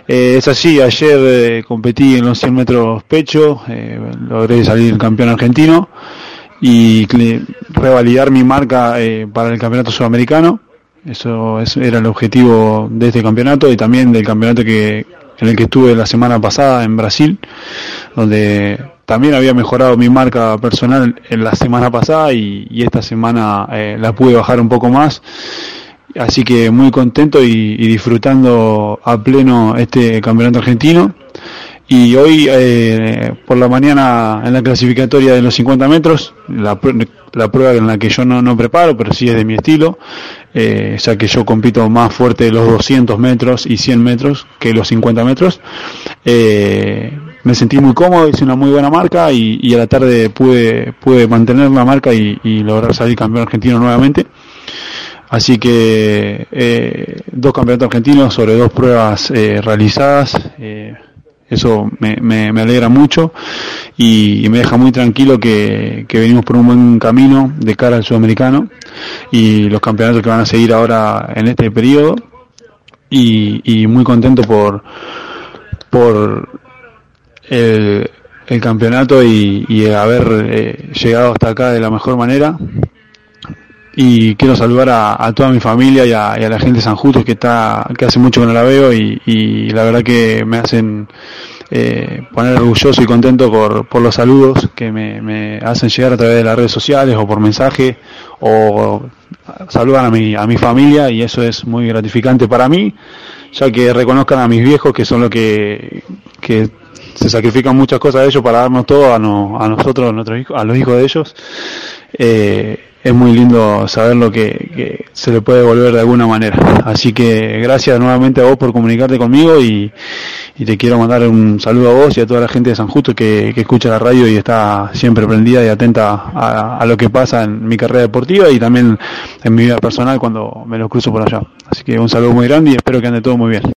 Es así, ayer competí en los 100 metros pecho, logré salir campeón argentino y revalidar mi marca para el campeonato sudamericano. Eso era el objetivo de este campeonato y también del campeonato en el que estuve la semana pasada en Brasil, donde también había mejorado mi marca personal en la semana pasada y esta semana la pude bajar un poco más. Así que muy contento y disfrutando a pleno este campeonato argentino. Y hoy por la mañana en la clasificatoria de los 50 metros, la prueba en la que yo no preparo, pero sí es de mi estilo, ya que yo compito más fuerte de los 200 metros y 100 metros que los 50 metros. Me sentí muy cómodo, hice una muy buena marca y a la tarde pude mantener la marca y lograr salir campeón argentino nuevamente. Así que 2 campeonatos argentinos sobre 2 pruebas realizadas, eso me alegra mucho y me deja muy tranquilo que venimos por un buen camino de cara al sudamericano y los campeonatos que van a seguir ahora en este periodo y muy contento por el campeonato y haber llegado hasta acá de la mejor manera. Y quiero saludar a toda mi familia y a la gente de San Justo que hace mucho que no la veo y la verdad que me hacen poner orgulloso y contento por los saludos que me hacen llegar a través de las redes sociales o por mensaje o saludan a mi familia y eso es muy gratificante para mí, ya que reconozcan a mis viejos que son los que se sacrifican muchas cosas de ellos para darnos todo a nosotros, a nuestros hijos, a los hijos de ellos. Es muy lindo saber lo que se le puede devolver de alguna manera. Así que gracias nuevamente a vos por comunicarte conmigo y te quiero mandar un saludo a vos y a toda la gente de San Justo que escucha la radio y está siempre prendida y atenta a lo que pasa en mi carrera deportiva y también en mi vida personal cuando me los cruzo por allá. Así que un saludo muy grande y espero que ande todo muy bien.